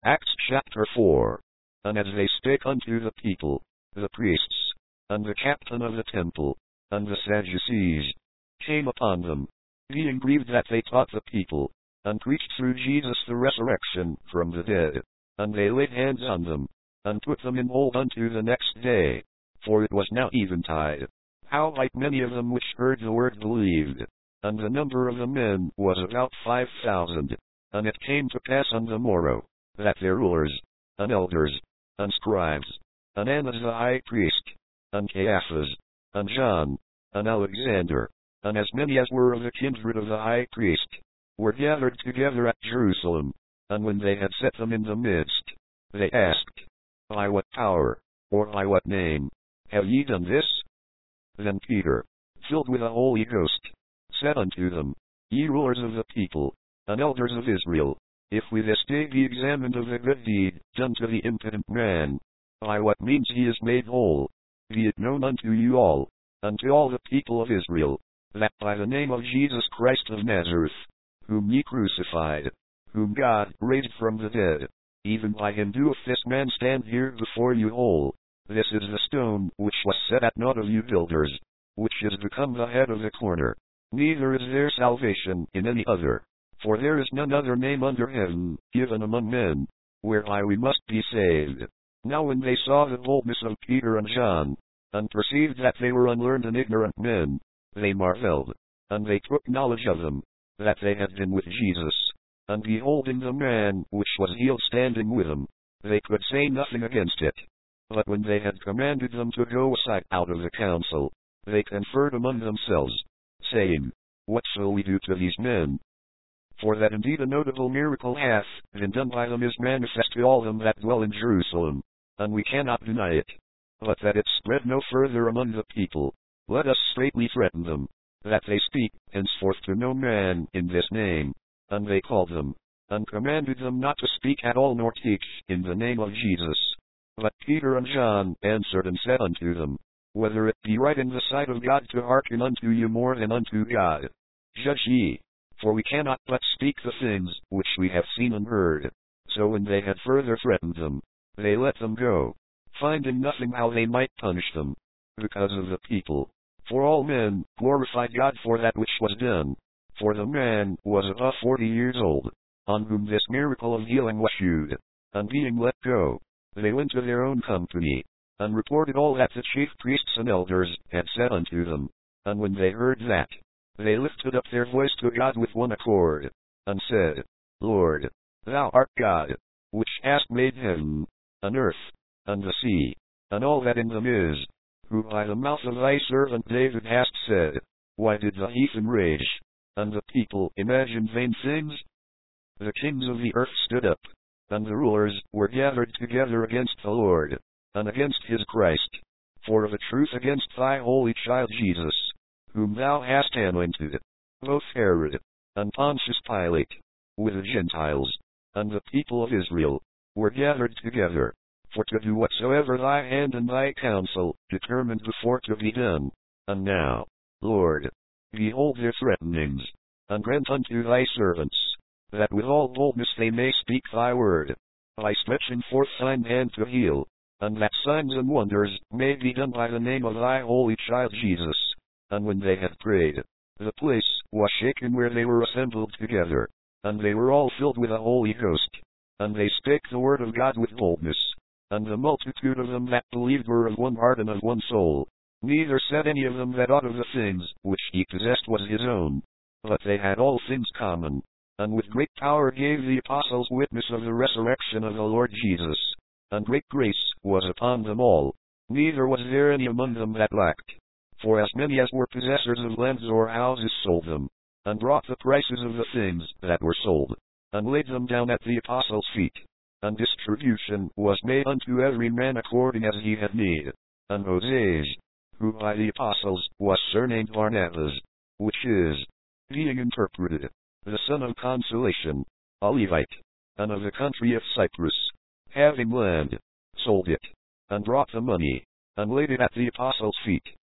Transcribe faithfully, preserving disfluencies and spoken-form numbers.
Acts chapter four. And as they spake unto the people, the priests, and the captain of the temple, and the Sadducees, came upon them, being grieved that they taught the people, and preached through Jesus the resurrection from the dead. And they laid hands on them, and put them in hold unto the next day, for it was now eventide. Howbeit many of them which heard the word believed, and the number of the men was about five thousand. And it came to pass on the morrow, that their rulers, and elders, and scribes, and Annas the high priest, and Caiaphas, and John, and Alexander, and as many as were of the kindred of the high priest, were gathered together at Jerusalem. And when they had set them in the midst, they asked, By what power, or by what name, have ye done this? Then Peter, filled with the Holy Ghost, said unto them, Ye rulers of the people, and elders of Israel, if we this day be examined of the good deed done to the impotent man, by what means he is made whole, be it known unto you all, and to all the people of Israel, that by the name of Jesus Christ of Nazareth, whom ye crucified, whom God raised from the dead, even by him doeth this man stand here before you whole. This is the stone which was set at naught of you builders, which is become the head of the corner. Neither is there salvation in any other, for there is none other name under heaven given among men, whereby we must be saved. Now when they saw the boldness of Peter and John, and perceived that they were unlearned and ignorant men, they marveled, and they took knowledge of them, that they had been with Jesus. And beholding the man which was healed standing with them, they could say nothing against it. But when they had commanded them to go aside out of the council, they conferred among themselves, saying, What shall we do to these men? For that indeed a notable miracle hath been done by them is manifest to all them that dwell in Jerusalem, and we cannot deny it. But that it spread no further among the people, let us straitly threaten them, that they speak henceforth to no man in this name. And they called them, and commanded them not to speak at all nor teach in the name of Jesus. But Peter and John answered and said unto them, Whether it be right in the sight of God to hearken unto you more than unto God, judge ye, for we cannot but speak the things which we have seen and heard. So when they had further threatened them, they let them go, finding nothing how they might punish them, because of the people. For all men glorified God for that which was done. For the man was above forty years old, on whom this miracle of healing was shewed. And being let go, they went to their own company, and reported all that the chief priests and elders had said unto them. And when they heard that, they lifted up their voice to God with one accord, and said, Lord, thou art God, which hast made heaven, and earth, and the sea, and all that in them is, who by the mouth of thy servant David hast said, Why did the heathen rage, and the people imagined vain things? The kings of the earth stood up, and the rulers were gathered together against the Lord, and against his Christ, for of a truth against thy holy child Jesus, whom thou hast anointed, both Herod, and Pontius Pilate, with the Gentiles, and the people of Israel, were gathered together, for to do whatsoever thy hand and thy counsel determined before to be done. And now, Lord, behold their threatenings, and grant unto thy servants, that with all boldness they may speak thy word, by stretching forth thine hand to heal, and that signs and wonders may be done by the name of thy holy child Jesus. And when they had prayed, the place was shaken where they were assembled together, and they were all filled with the Holy Ghost, and they spake the word of God with boldness. And the multitude of them that believed were of one heart and of one soul. Neither said any of them that aught of the things which he possessed was his own, but they had all things common, and with great power gave the apostles witness of the resurrection of the Lord Jesus. And great grace was upon them all, neither was there any among them that lacked. For as many as were possessors of lands or houses sold them, and brought the prices of the things that were sold, and laid them down at the apostles' feet. And distribution was made unto every man according as he had need. And Moses, who by the apostles was surnamed Barnabas, which is, being interpreted, the son of consolation, a Levite, and of the country of Cyprus, having land, sold it, and brought the money, and laid it at the apostles' feet.